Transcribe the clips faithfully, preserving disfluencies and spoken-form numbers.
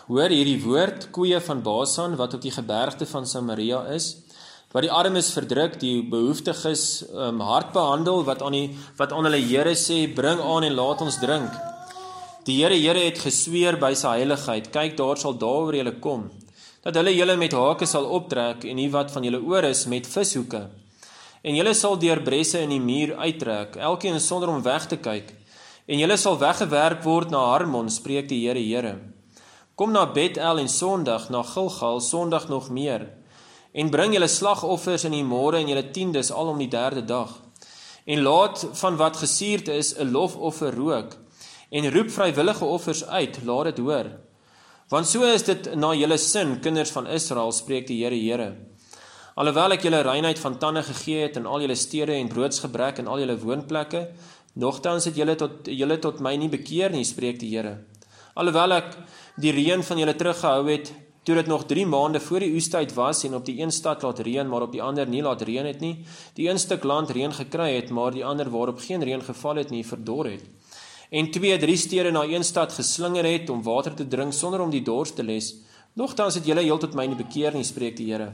Hoor hierdie woord, koeie van Basan, wat op die gebergte van Samaria is, wat die armes verdruk, die behoeftiges um, hard behandel, wat aan, die, wat aan hulle Here sê, bring aan en laat ons drink. Die Here Here het gesweer by sy heiligheid, kyk daar sal daaroor julle kom, dat hulle julle met hake sal optrek, en die wat van julle oor is met vishoeke. En julle sal deur bresse in die muur uittrek, elkeen sonder om weg te kyk, en julle sal weggewerp word na Harmon, spreek die Here Here. Kom na Bet-El en Sondag, na Gilgal, Sondag nog meer, en bring julle slagoffers in die môre en julle tiendes al om die derde dag. En laat van wat gesuurd is 'n lofoffer rook, en roep vrywillige offers uit, laat dit hoor. Want so is dit na julle sin, kinders van Israel, spreek die Here Here. Alhoewel ek julle reinheid van tande gegee het in al julle stede en broodsgebrek in al julle woonplekke, nogtans het julle tot, julle tot my nie bekeer nie, spreek die Here. Alhoewel ek die reën van julle teruggehou het, toe dit nog drie maande voor die oestyd was en op die een stad laat reën, maar op die ander nie laat reën het nie, die een stuk land reën gekry het, maar die ander waarop geen reën geval het nie, verdor het. En twee, drie stede na een stad geslinger het om water te drink sonder om die dors te les, nogtans het julle heel tot my nie bekeer nie, spreek die Here.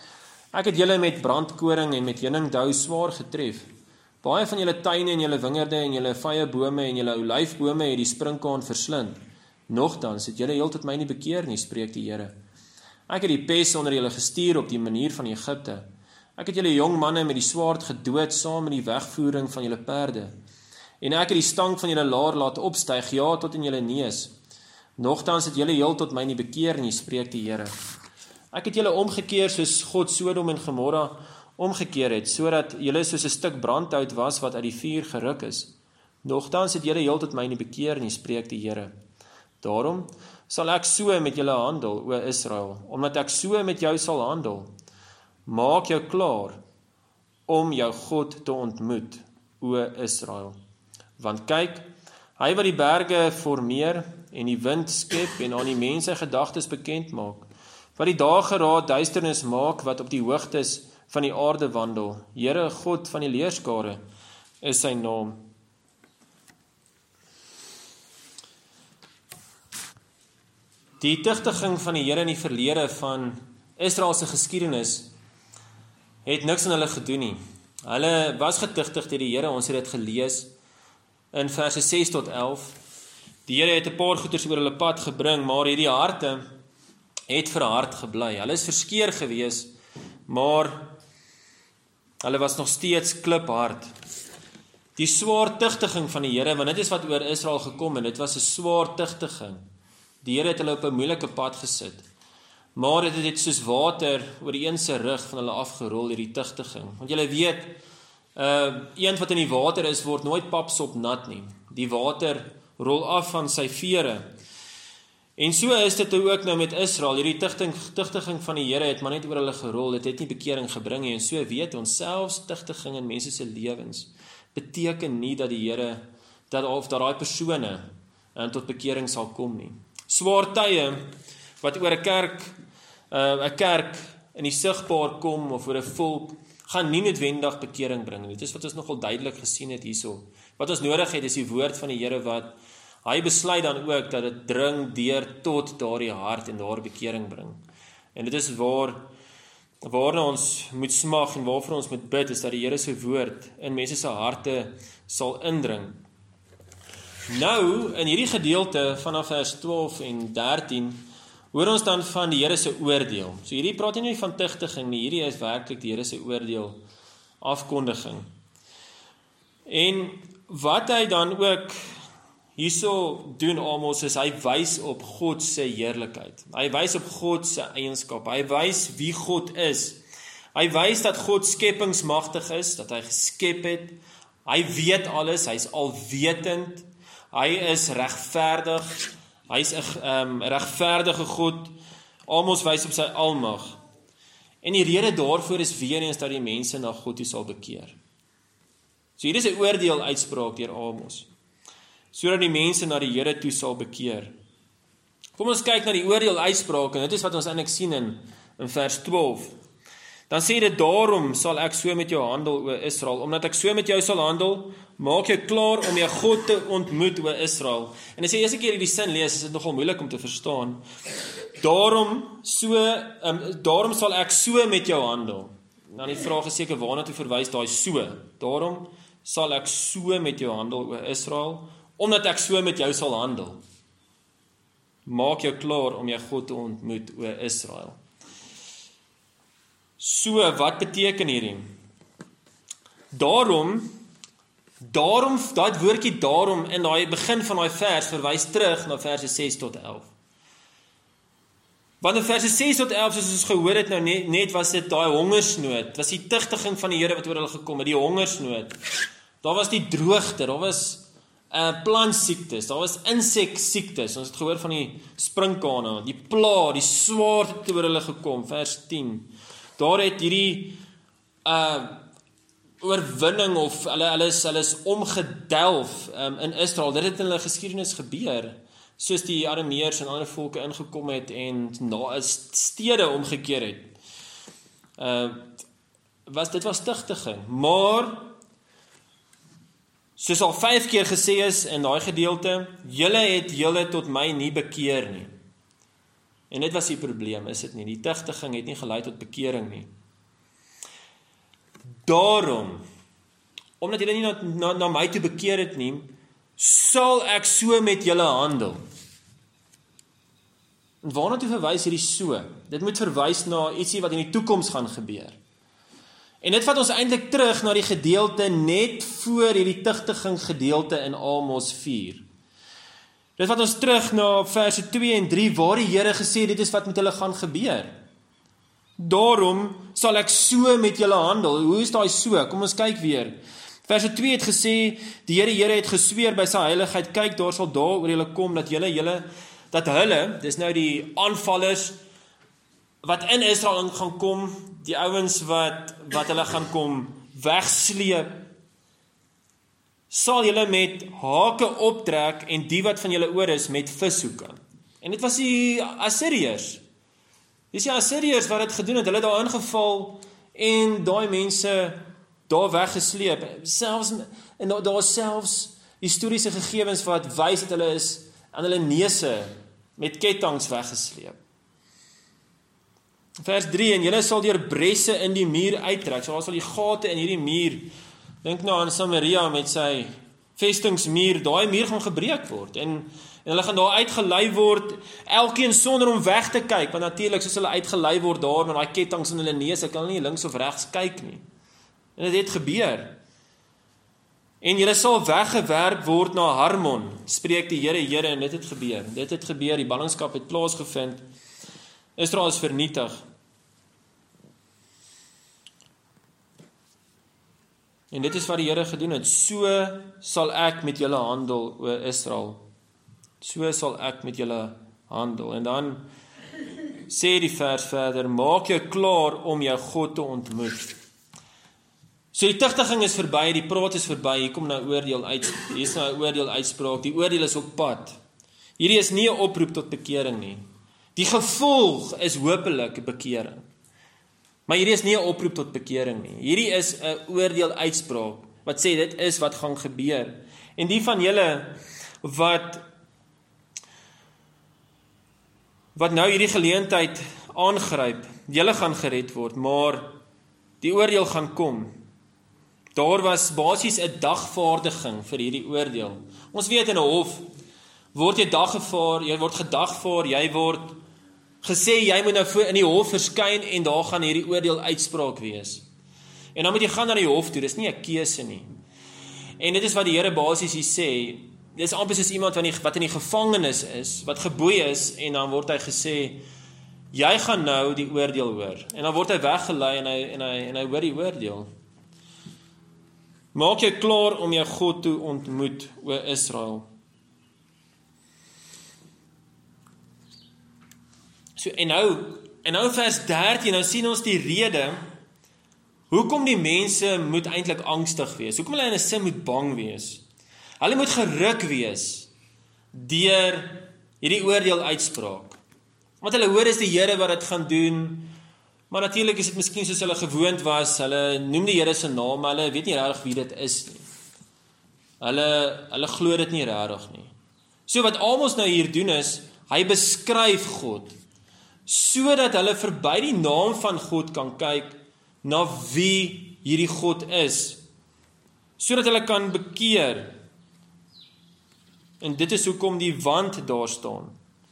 Ek het julle met brandkoring en met heuningdou swaar getref. Baie van julle tuine en julle wingerde en julle vyebome en julle olyfbome het die sprinkaan verslind. Nogtans het julle heel tot my nie bekeer nie, spreek die Here. Ek het die pes onder julle gestuur op die manier van Egipte. Ek het julle jong manne met die swaard gedood saam met die wegvoering van julle perde. En ek het die stank van julle laar laat opstyg, ja, tot in julle neus. Nogtans het julle heel tot my nie bekeer nie, spreek die Here. Ek het julle omgekeer soos God Sodom en Gomorra omgekeer het, sodat julle soos 'n stuk brandhout was wat uit die vuur geruk is. Nogtans het julle heel tot my nie bekeer nie, spreek die Here. Daarom sal ek so met julle handel, o Israel, omdat ek so met jou sal handel. Maak jou klaar om jou God te ontmoet, o Israel. Want kyk, hy wat die berge formeer en die wind skep en aan die mense gedagtes bekend maak, wat die dageraad duisternis maak, wat op die hoogtes van die aarde wandel, Here God van die leerskare is sy naam. Die tugtiging van die Here in die verlede van Israel se geskiedenis het niks aan hulle gedoen nie. Hulle was getugtig deur die Here, ons het dit gelees in verse ses tot elf. Die Here het 'n paar goeters oor hulle pad gebring, maar hierdie harte het verhard gebly. Hulle is verskeer gewees, maar hulle was nog steeds kliphard. Die swaar tugtiging van die Here, want dit is wat oor Israel gekom en dit was 'n swaar tugtiging. Die Here het hulle op 'n moeilike pad gesit. Maar dit het soos water oor die een se rug van hulle afgerol, hierdie tugtiging. Want julle weet, uh, een wat in die water is, word nooit papsop nat nie. Die water rol af van sy vere. En so is dit ook nou met Israel. Hierdie tugtiging, tugtiging van die Here het maar net oor hulle gerol. Dit het nie bekering gebring nie. En so weet ons, selfs tugtiging in mense se lewens beteken nie dat die Here, dat of dat daai persone uh, tot bekering sal kom nie. Swaar tye wat oor 'n kerk, 'n uh, kerk in die sigbaar kom of oor 'n volk, gaan nie noodwendig bekering bring. Dit is wat ons nogal duidelik gesien het hierso. Wat ons nodig het is die woord van die Here wat hy besluit dan ook dat dit dring deur tot daardie hart en daar bekering bring. En dit is waar waarna ons moet smag en waarvoor ons moet bid, is dat die Here se woord in mense se harte sal indring. Nou, in hierdie gedeelte vanaf vers twaalf en dertien, hoor ons dan van die Here se oordeel. So hierdie praat nie van tugtiging nie, hierdie is werklik die Here se oordeel, afkondiging. En wat hy dan ook hierso doen Amos is, hy wys op God se heerlikheid. Hy wys op God se eienskap. Hy wys wie God is. Hy wys dat God skepingsmagtig is, dat hy geskep het. Hy weet alles, hy's alwetend. Hy is regverdig. Hy's 'n um, regverdige God. Amos wys op sy almag. En die rede daarvoor is weer eens dat die mense na God toe sal bekeer. So hier is 'n oordeel uitspraak deur Amos, sodat die mense na die Here toe sal bekeer. Kom ons kyk na die oordeel uitspraak, en dit is wat ons eintlik sien in, in vers twaalf. Dan sê dit, daarom sal ek so met jou handel, o Israel. Omdat ek so met jou sal handel, maak jou klaar om jou God te ontmoet, o Israel. En as jy eerste keer hierdie sin lees, is dit nogal moeilik om te verstaan. Daarom, so, um, daarom sal ek so met jou handel. Nou die vraag is seker, waarna toe verwys daai so? Daarom sal ek so met jou handel, o Israel, omdat ek so met jou sal handel. Maak jou klaar om jou God te ontmoet, o Israel. So, wat beteken hierdie? Daarom, daarom, daai woordjie daarom in daai begin van daai vers verwys terug na verse ses tot elf. Want in verse ses tot elf, soos ons gehoor het nou net, net was dit daai hongersnood, was die tigtiging van die Here wat oor hulle gekom het, die hongersnood. Daar was die droogte, daar was uh, plantsiektes, daar was inseksiektes, ons het gehoor van die sprinkane, die pla, die swaarte oor hulle gekom, vers tien. Daar het hierdie uh, oorwinning of hulle, hulle, is, hulle is omgedelf um, in Israel, dit het in hulle geskiedenis gebeur, soos die Arameërs en ander volke ingekom het en na stede omgekeer het. Uh, was, dit was tigtiging, maar soos al vyf keer gesê is in daai gedeelte, julle het julle tot my nie bekeer nie. En dit was die probleem, is dit nie? Die tigtiging het nie gelei tot bekering nie. Daarom, omdat julle nie na, na, na my toe bekeer het nie, sal ek so met julle handel. En waarna toe verwys hierdie so? Dit moet verwys na ietsie wat in die toekoms gaan gebeur. En dit vat ons eintlik terug na die gedeelte net voor hierdie tigtiging gedeelte in Amos vier. Dit vat ons terug na verse twee en drie, waar die Here gesê, dit is wat met hulle gaan gebeur. Daarom sal ek so met julle handel. Hoe is daai so? Kom ons kyk weer. Verse twee het gesê, die Here Here het gesweer by sy heiligheid, kyk, daar sal daar oor julle kom, dat julle, julle, dat hulle, dis nou die aanvallers, wat in Israel gaan kom, die ouens wat, wat hulle gaan kom wegsleep, sal julle met hake optrek en die wat van julle oor is met vishoeke. En dit was die Assiriërs. Dis die Assiriërs wat dit gedoen het, hulle het daar ingeval en daai mense daar weggesleep. Selfs, en daar, daar is selfs historiese gegevens wat wys dat hulle is aan hulle neuse met ketTINGs weggesleep. Vers drie, en julle sal deur bresse in die muur uittrek. So daar sal die gate in hierdie muur, dink nou aan Samaria met sy vestingsmuur, daai muur gaan gebreek word, en, en hulle gaan daar uitgelei word, elkeen sonder om weg te kyk, want natuurlik soos hulle uitgelei word daar, met daai ketTINGs in hulle neus, hulle kan nie links of regs kyk nie. En dit het gebeur. En julle sal weggewerp word na Harmon, spreek die Here, Here, en dit het gebeur. Dit het gebeur, die ballingskap het plaasgevind, Israel is vernietig. En dit is wat die Here gedoen het. So sal ek met julle handel, o Israel. So sal ek met julle handel. En dan sê die vers verder, maak jou klaar om jou God te ontmoet. So die tigtiging is verby, die praat is verby, hier kom nou oordeel uit, hier is nou 'n oordeel uitspraak, die oordeel is op pad. Hierdie is nie 'n oproep tot bekering nie. Die gevolg is hopelik bekering. Maar hierdie is nie 'n oproep tot bekering nie. Hierdie is 'n oordeel uitspraak wat sê dit is wat gaan gebeur. En die van julle wat wat nou hierdie geleentheid aangryp, julle gaan gered word, maar die oordeel gaan kom. Daar was basies 'n dagvaardiging vir hierdie oordeel. Ons weet in 'n hof word jy daggevaar, jy word gedagvaar, jy word gesê jy moet nou in die hof verskyn en daar gaan hierdie oordeel uitspraak wees. En dan moet jy gaan na die hof toe, dis nie 'n keuse nie. En dit is wat die Here basies hier sê, dit is amper soos iemand wat in die gevangenis is, wat geboei is, en dan word hy gesê, jy gaan nou die oordeel hoor. En dan word hy weggelei en hy, en hy, en hy hoor die oordeel. Maak jou klaar om jou God te ontmoet, o Israel. So, en nou, en nou vers dertien, nou sien ons die rede, hoekom die mense moet eintlik angstig wees, hoekom hulle in 'n sin moet bang wees. Hulle moet geruk wees deur hierdie oordeel uitspraak. Want hulle hoor is die Here wat dit gaan doen, Maar natuurlik is dit miskien soos hulle gewoond was, hulle noem die Here se naam, maar hulle weet nie regtig wie dit is nie. Hulle, hulle glo dit nie regtig nie. So wat Amos nou hier doen is, hy beskryf God, sodat hulle verby die naam van God kan kyk, na wie hierdie God is, sodat hulle kan bekeer. En dit is hoekom die wand daar staan.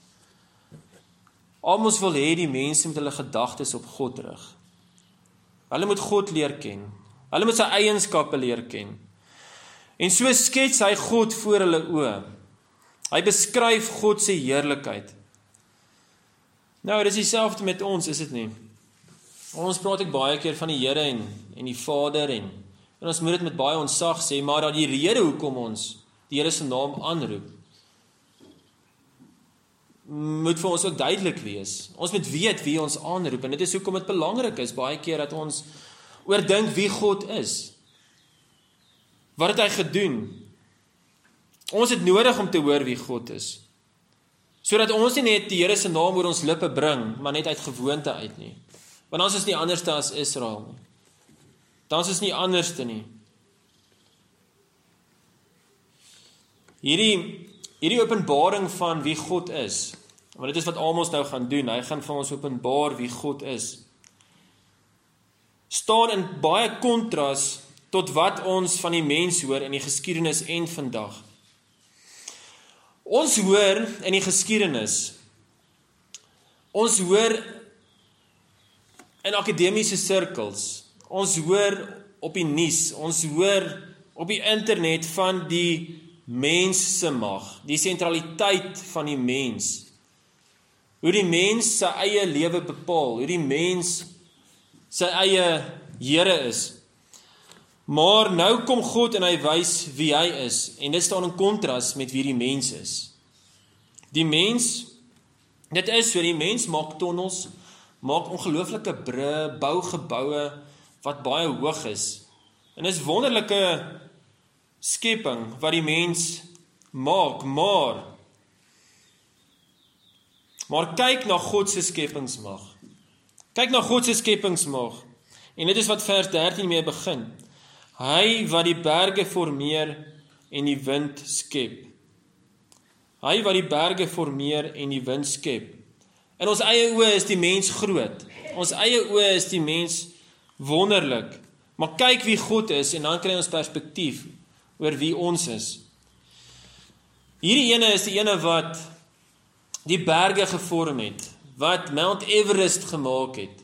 Amos wil hê die mense met hulle gedagtes op God rig. Hulle moet God leer ken. Hulle moet sy eienskappe leer ken. En so skets hy God voor hulle oë. Hy beskryf God se heerlikheid. Nou, dit is dieselfde met ons, is dit nie? Ons praat ek baie keer van die Here en, en die Vader en, en ons moet dit met baie ontzag sê, maar dat die rede hoekom ons die Here se naam aanroep, moet vir ons ook duidelik wees. Ons moet weet wie ons aanroep, en dit is hoekom dit belangrik is, baie keer dat ons oordink wie God is. Wat het hy gedoen? Ons het nodig om te hoor wie God is, sodat ons nie net die Here se naam oor ons lippe bring, maar net uit gewoonte uit nie. Want ons is nie anderste as Israel nie. Dan is nie anderste nie. Hierdie, hierdie openbaring van wie God is, want dit is wat Amos nou gaan doen, hy gaan vir ons openbaar wie God is, staan in baie kontras tot wat ons van die mens hoor in die geskiedenis en vandag. Ons hoor in die geskiedenis, ons hoor in akademiese sirkels, ons hoor op die nuus, ons hoor op die internet van die mens se mag, die sentraliteit van die mens, hoe die mens sy eie lewe bepaal, hoe die mens sy eie Here is. Maar nou kom God en hy wys wie hy is, en dit staan in kontras met wie die mens is. Die mens, dit is so, die mens maak tonnels, maak ongelooflike brûe, bou geboue wat baie hoog is. En dis wonderlike skepping wat die mens maak, maar maar kyk na God se skepingsmag. Kyk na God se skepingsmag. En dit is wat vers dertien mee begin. Hy wat die berge formeer en die wind skep. Hy wat die berge formeer en die wind skep. In ons eie oë is die mens groot. Ons eie oë is die mens wonderlik. Maar kyk wie God is en dan kry ons perspektief oor wie ons is. Hierdie ene is die ene wat die berge gevorm het, wat Mount Everest gemaak het.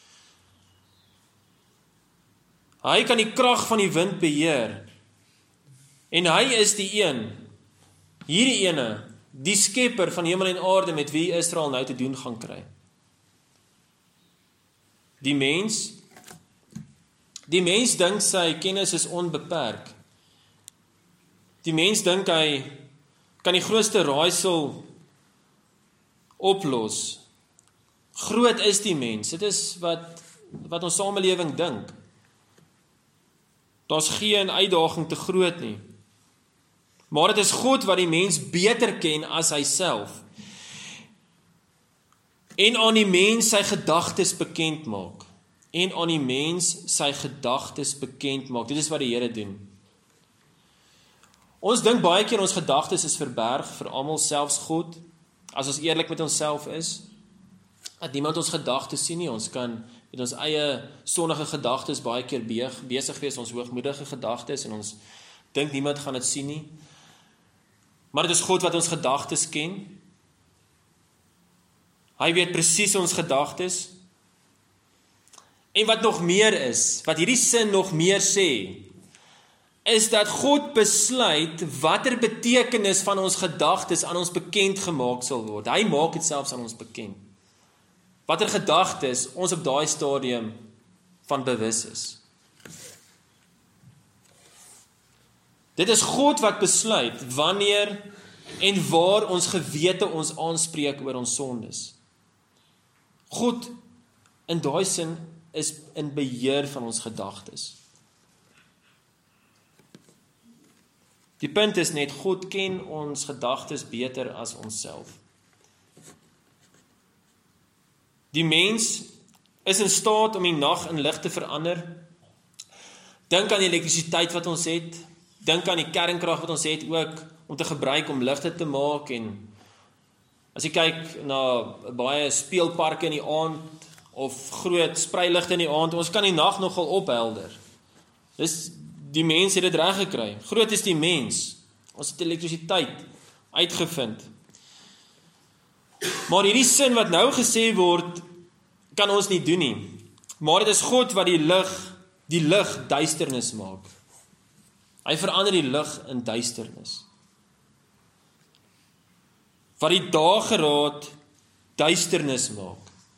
Hy kan die krag van die wind beheer. En hy is die een, hierdie ene, die skepper van hemel en aarde met wie Israel nou te doen gaan kry. Die mens, die mens dink sy kennis is onbeperk. Die mens dink hy kan die grootste raaisel oplos. Groot is die mens. Dit is wat, wat ons samelewing dink. Daar's geen uitdaging te groot nie. Maar dit is God wat die mens beter ken as hy self. En aan die mens sy gedagtes bekend maak. En aan die mens sy gedagtes bekend maak. Dit is wat die Here doen. Ons dink baie keer ons gedagtes is verberg vir almal, selfs God. As ons eerlik met onsself is, dat niemand ons gedagtes sien nie, ons kan met ons eie sonnige gedagtes baie keer besig wees, ons hoogmoedige gedagtes, en ons dink niemand gaan dit sien nie. Maar dit is God wat ons gedagtes ken. Hy weet presies ons gedagtes. En wat nog meer is, wat hierdie sin nog meer sê, is dat God besluit watter betekenis van ons gedagtes aan ons bekend gemaak sal word. Hy maak dit selfs aan ons bekend. Watter gedagtes ons op daai stadium van bewus is. Dit is God wat besluit wanneer en waar ons gewete ons aanspreek oor ons sondes. God in daai sin is in beheer van ons gedagtes. Die punt is net, God ken ons gedagtes beter as onsself. Die mens is in staat om die nag in lig te verander. Dink aan die elektrisiteit wat ons het, dink aan die kernkrag wat ons het ook, om te gebruik om ligte te maak, en as jy kyk na baie speelparke in die aand, of groot spreiligte in die aand, ons kan die nag nogal ophelder. Dis, die mens het dit reg gekry. Groot is die mens. Ons het elektrisiteit uitgevind. Maar hierdie sin wat nou gesê word, kan ons nie doen nie. Maar dit is God wat die lig, die lig duisternis maak. Hy verander die lig in duisternis. Wat die dageraad duisternis maak.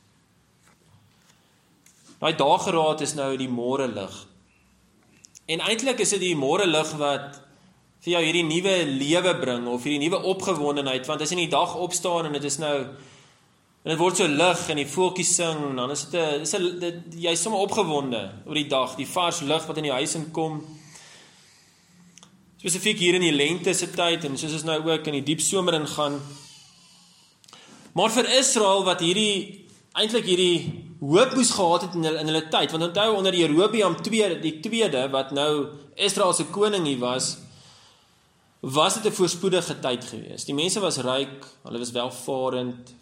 Daai dageraad is nou die môre lig. En eintlik is dit die môre lig wat vir jou hierdie nuwe lewe bring, of hierdie nuwe opgewondenheid, want as jy in die dag opstaan, en dit is nou, en dit word so lig, en die voeltjies sing, en dan is dit, a, is a, dit jy is sommer opgewonde oor die dag, die vars lig wat in die huis inkom, spesifiek hier in die lente se tyd, en soos ons nou ook in die diep somer ingaan. Maar vir Israel, wat hierdie, eintlik hierdie hoop moes gehad het in hulle, in hulle tyd, want onthou onder Jerobeam tweede, die tweede, wat nou Israel se koning hier was, was dit 'n voorspoedige tyd geweest. Die mense was ryk, hulle was welvarend.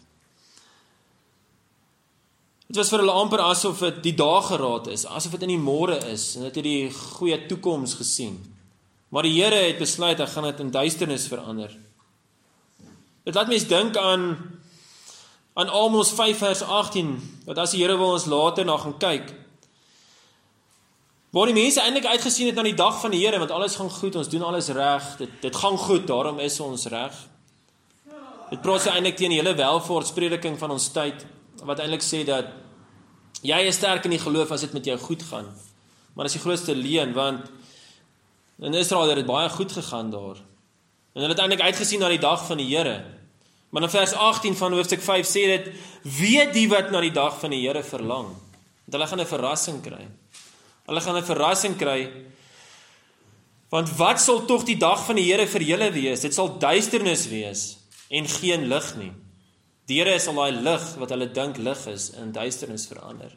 Dit was vir hulle amper asof dit die dageraad is, asof dit in die môre is, en dit het die goeie toekoms gesien. Maar die Here het besluit, hy gaan dit in duisternis verander. Dit laat mens dink aan aan Amos vyf vers agttien, wat as die Here wil ons later na gaan kyk, waar die mense eintlik uitgesien het na die dag van die Here, want alles gaan goed, ons doen alles reg, dit, dit gaan goed, daarom is ons reg. Dit praat so eintlik teen die hele welvaartsprediking van ons tyd, wat eintlik sê dat jy is sterk in die geloof as dit met jou goed gaan, maar dis die grootste leuen, want in Israel het dit baie goed gegaan daar, en hulle het eintlik uitgesien na die dag van die Here. Maar in vers agttien van hoofstuk vyf sê dit, weet die wat na die dag van die Here verlang, want hulle gaan 'n verrassing kry. Hulle gaan 'n verrassing kry, want wat sal tog die dag van die Here vir julle wees? Dit sal duisternis wees, en geen lig nie. Die Here sal daai lig, wat hulle dink lig is, in duisternis verander.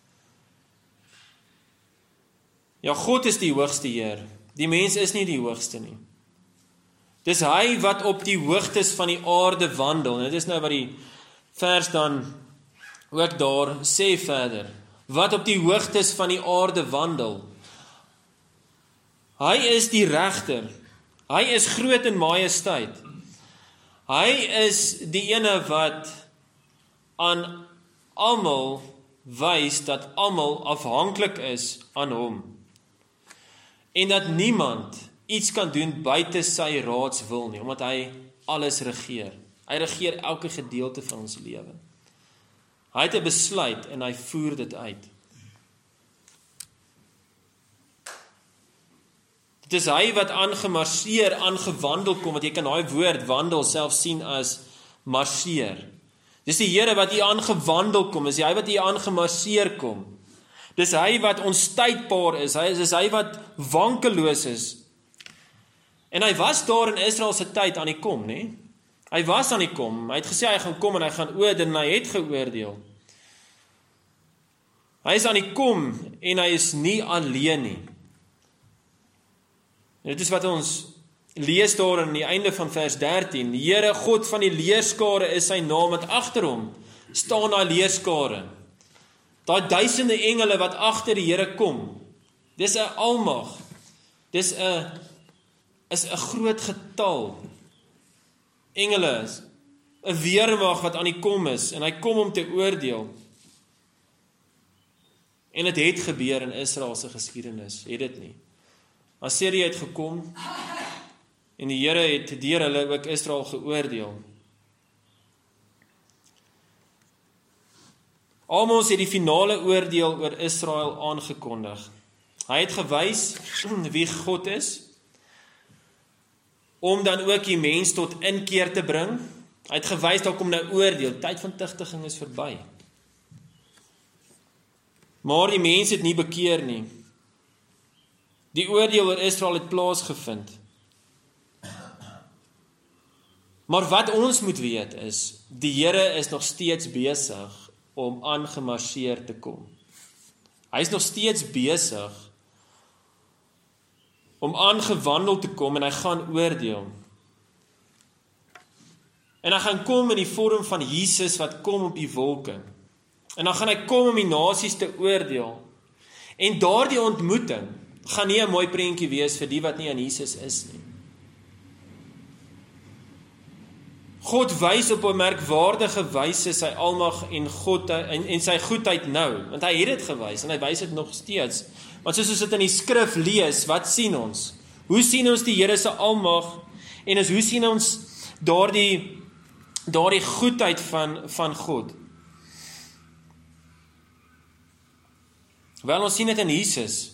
Ja, God is die hoogste Heer, die mens is nie die hoogste nie. Dis hy wat op die hoogtes van die aarde wandel, en dit is nou wat die vers dan ook daar sê verder, wat op die hoogtes van die aarde wandel. Hy is die regter, hy is groot in majesteit, hy is die ene wat aan almal wys dat almal afhanklik is aan hom, en dat niemand iets kan doen buite sy raadswil nie, omdat hy alles regeer. Hy regeer elke gedeelte van ons lewe. Hy het 'n besluit en hy voer dit uit. Dit is hy wat aangemarseer, aangewandel kom, want jy kan daai woord wandel self sien as marseer. Dis die Here wat hier aangewandel kom, is hy wat hier aangemarseer kom. Dis hy wat onstuitbaar is, hy is, is hy wat wankeloos is. En hy was daar in Israel se tyd aan die kom, nê? Hy was aan die kom, hy het gesê hy gaan kom en hy gaan oordeel, en hy het geoordeel. Hy is aan die kom, en hy is nie alleen nie. En dit is wat ons lees daar aan die einde van vers dertien. Die Here God van die leerskare is sy naam, wat agter hom staan daai leerskare. Daai duisende engele wat agter die Here kom. Dis 'n almag. Dis 'n is 'n groot getal. Engele is 'n weermag wat aan die kom is, en hy kom om te oordeel. En dit het gebeur in Israel se geskiedenis, het dit nie. Assirië het gekom, en die Here het deur hulle ook Israel geoordeel. Amos het die finale oordeel oor Israel aangekondig. Hy het gewys wie God is, om dan ook die mens tot inkeer te bring. Hy het gewys, daar kom nou oordeel, tyd van tigtiging is verby. Maar die mens het nie bekeer nie. Die oordeel oor Israel het plaasgevind. Maar wat ons moet weet is, die Here is nog steeds besig om aangemarseer te kom. Hy is nog steeds besig om aangewandel te kom en hy gaan oordeel. En hy gaan kom in die vorm van Jesus wat kom op die wolke. En dan gaan hy kom om die nasies te oordeel. En daardie ontmoeting gaan nie 'n mooi prentjie wees vir die wat nie aan Jesus is nie. God wys op 'n merkwaardige wyse sy almag en God en, en sy goedheid nou, want hy het dit gewys en hy wys dit nog steeds. Want soos ons dit in die skrif lees, wat sien ons? Hoe sien ons die Here se almag en is hoe sien ons daardie daardie goedheid van van God? Wel, ons sien dit in Jesus.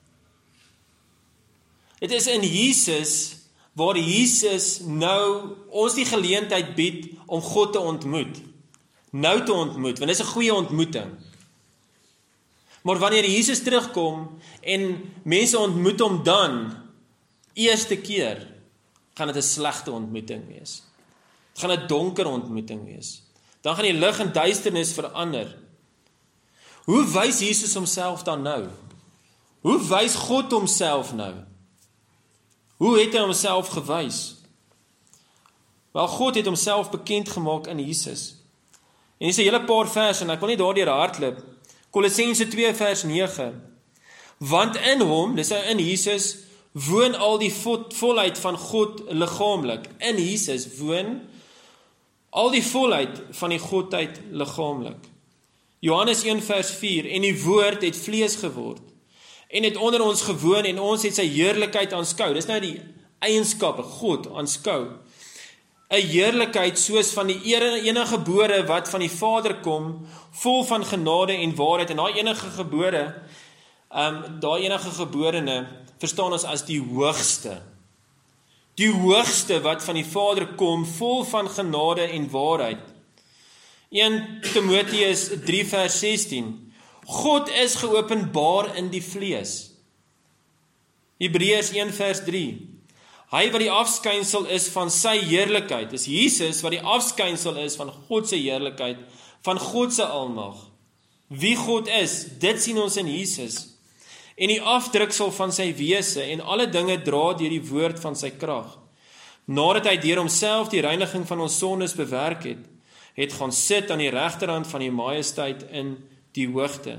Dit is in Jesus waar Jesus nou ons die geleentheid bied om God te ontmoet. Nou te ontmoet, want dit is 'n goeie ontmoeting. Maar wanneer Jesus terugkom en mense ontmoet hom dan, eerste keer, gaan dit 'n slegte ontmoeting wees. Dit gaan 'n donker ontmoeting wees. Dan gaan die lig en duisternis verander. Hoe wys Jesus homself dan nou? Hoe wys God homself nou? Hoe het hy homself gewys? Wel, God het homself bekend gemaak in Jesus. En hier is 'n hele paar verse en ek wil nie daardeur hardloop. Kolossense twee vers nege. Want in hom, dis nou in Jesus, woon al die vo- volheid van God liggaamlik. In Jesus woon al die volheid van die Godheid liggaamlik. Johannes een vers vier, en die woord het vlees geword, en het onder ons gewoon, en ons het sy heerlikheid aanskou. Dis nou die eienskappe, God aanskou. 'n Heerlikheid soos van die enige gebore wat van die Vader kom, vol van genade en waarheid. En daai enige gebore, um, daai enige geborene, verstaan ons as die hoogste. Die hoogste wat van die Vader kom, vol van genade en waarheid. Eerste Timoteus drie vers sestien. God is geopenbaar in die vlees. Hebreërs een vers drie. Hy wat die afskynsel is van sy heerlikheid, is Jesus wat die afskynsel is van God se heerlikheid, van God se almag. Wie God is, dit sien ons in Jesus. En die afdruksel van sy wese en alle dinge dra deur die woord van sy krag. Nadat hy deur homself die reiniging van ons sondes bewerk het, het gaan sit aan die regterhand van die majesteit in die hoogte.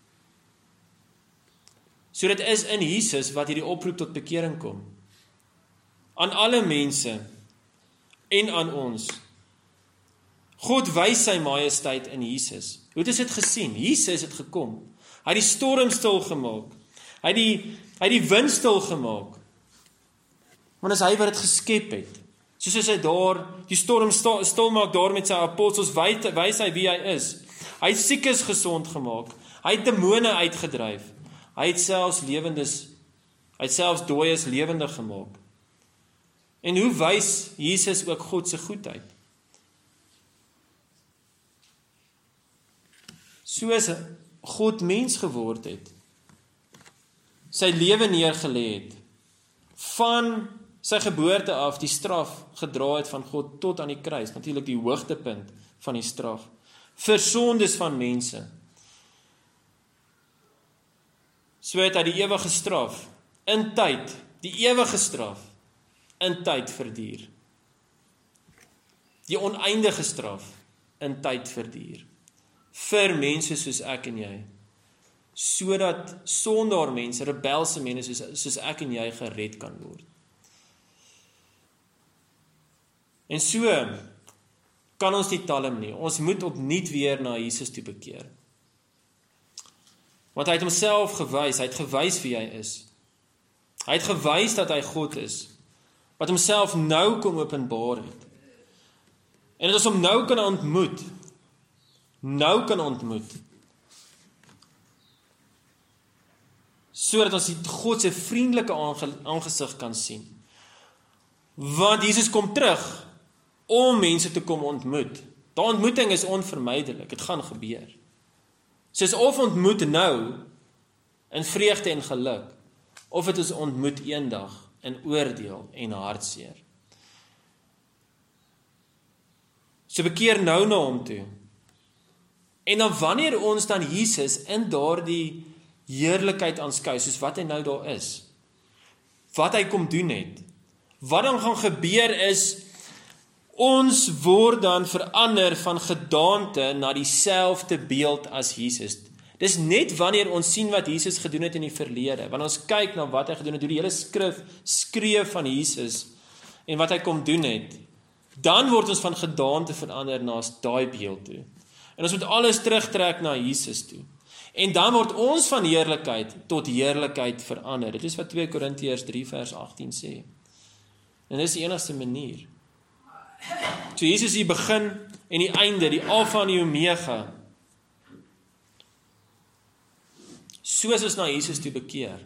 So dit is in Jesus wat hierdie oproep tot bekering kom. Aan alle mense en aan ons. God wys sy majesteit in Jesus. Hoe het ons dit gesien? Jesus het gekom. Hy het die storm stil gemaak. Hy het die, hy het die wind stil gemaak. Want is hy wat dit geskep het. Soos as hy daar die storm stil, stil maak daar met sy apostels, wys hy wie hy is. Hy het siekes gesond gemaak. Hy het demone uitgedryf. Hy het selfs lewendes, hy het selfs dooies lewendig gemaak. En hoe wys Jesus ook God se goedheid? Soos God mens geword het, sy lewe neergelê het, van sy geboorte af die straf gedra het van God tot aan die kruis, natuurlik die hoogtepunt van die straf, vir sondes van mense. So het hy die ewige straf, in tyd, die ewige straf, in tyd verduur. Die oneindige straf, in tyd verduur. Vir mense soos ek en jy. Sodat sondaar mense, rebelse mense soos, soos ek en jy gered kan word. En so kan ons nie talm nie. Ons moet opnuut weer na Jesus toe bekeer. Want hy het homself gewys, hy het gewys wie hy is. Hy het gewys dat hy God is, wat homself nou kom openbaar het. En dat ons hom nou kan ontmoet, nou kan ontmoet, sodat ons die God se vriendelike aangesig kan sien. Want Jesus kom terug om mense te kom ontmoet. Die ontmoeting is onvermydelik, dit gaan gebeur. Soos of ontmoet nou in vreugde en geluk, of het is ontmoet eendag in oordeel en hartseer. So bekeer nou na hom toe. En dan wanneer ons dan Jesus in daardie heerlikheid aanskou, soos wat hy nou daar is, wat hy kom doen het, wat dan gaan gebeur is, ons word dan verander van gedaante na dieselfde beeld as Jesus. Dis net wanneer ons sien wat Jesus gedoen het in die verlede, wanneer ons kyk na wat hy gedoen het, hoe die hele skrif skreeu van Jesus en wat hy kom doen het, dan word ons van gedaante verander na daai beeld toe. En ons moet alles terugtrek na Jesus toe. En dan word ons van heerlikheid tot heerlikheid verander. Dit is wat twee Korintiërs drie vers agttien sê. En dit is die enigste manier. So Jesus is die begin en die einde, die alfa en die omega. Soos ons na Jesus toe bekeer,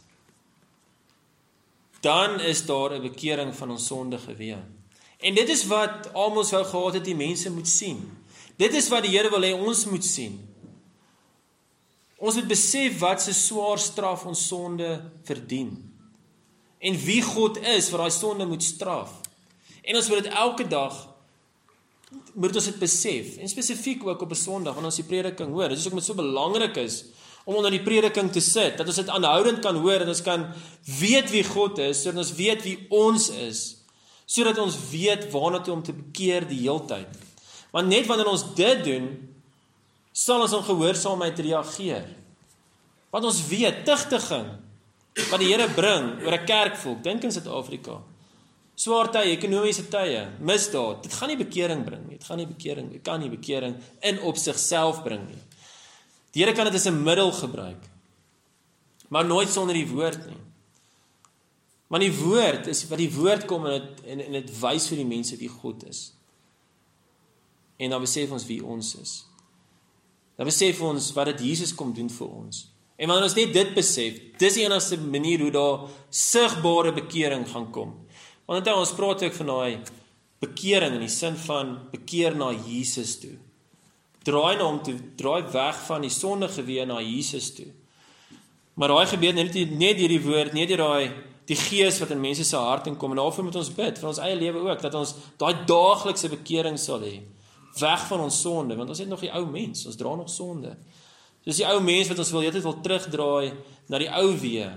dan is daar 'n bekering van ons sonde gewees. En dit is wat Amos wou gehad het die mense moet sien. Dit is wat die Here wil hê ons moet sien. Ons moet besef wat se swaar straf ons sonde verdien. En wie God is wat daai sonde moet straf. En ons moet dit elke dag, moet ons dit besef. En spesifiek ook op 'n Sondag, wanneer ons die prediking hoor. Dit is ook met so belangrik is, om onder die prediking te sit, dat ons dit aanhoudend kan hoor, dat ons kan weet wie God is, sodat ons weet wie ons is, sodat ons weet waarna toe om te bekeer die heeltyd. Want net wanneer ons dit doen, sal ons in gehoorsaamheid reageer. Want ons weet, tigtiging, wat die Here bring oor 'n kerkvolk, dink in Suid-Afrika, swaar tye, ekonomiese tye, misdaad, dit gaan nie bekering bring nie, dit gaan nie bekering, dit kan nie bekering in op sigself bring nie. Die Here kan dit as 'n middel gebruik, maar nooit sonder die woord nie. Want die woord is, wat die woord kom en dit, en, en dit wys vir die mense wie God is. En dan besef ons wie ons is. Dan besef ons wat dit Jesus kom doen vir ons. En wanneer ons net dit besef, dis die enigste manier hoe daar sigbare bekering gaan kom. Want dan ons praat ook van daai bekering in die sin van bekeer na Jesus toe. Draai na hom toe, draai weg van die sondige weë na Jesus toe. Maar daai gebeur net net deur die woord, net deur daai die gees wat in mense se hart inkom, en daarvoor moet ons bid vir ons eie lewe ook, dat ons daai daaglikse bekering sal hê, weg van ons sonde, want ons het nog die ou mens, ons dra nog sonde. Dis die ou mens wat ons wil heeltyd wil terugdraai na die ou weë.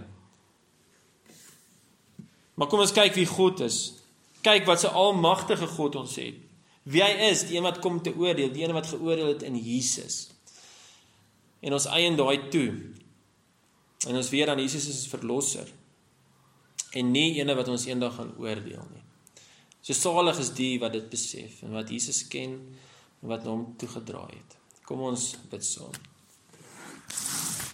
Maar kom ons kyk wie God is. Kyk wat se almagtige God ons het. Wie hy is, die een wat kom te oordeel, die een wat geoordeel het in Jesus. En ons eien daai toe. En ons weet dan Jesus is verlosser. En nie ene wat ons eendag gaan oordeel nie. So salig is die wat dit besef, en wat Jesus ken, en wat hom toegedraai het. Kom ons bid saam.